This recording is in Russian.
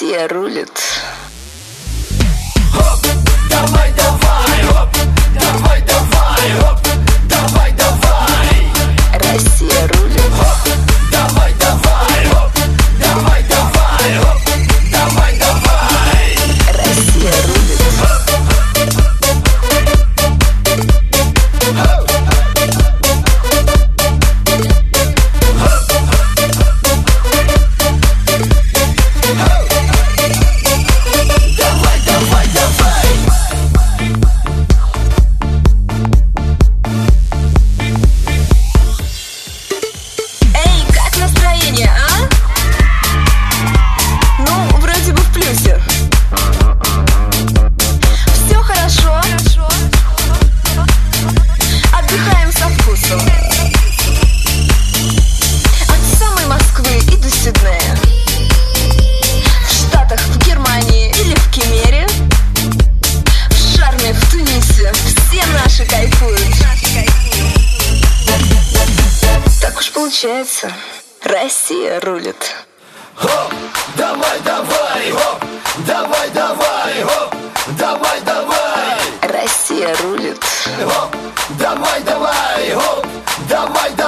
Россия рулит. Хоп, давай, давай, хоп, давай, давай, хоп, давай, давай. Россия рулит. Хоп, давай, давай, хоп, давай, давай, хоп, давай, давай. Россия рулит. От самой Москвы и до Сиднея, в Штатах, в Германии или в Кемере, в Шарме, в Тунисе, все наши кайфуют. Так уж получается, Россия рулит. Хоп, давай, давай, хоп, давай, давай, хоп, давай, давай. Россия рулит. Хоп, давай, давай, хоп, давай, давай.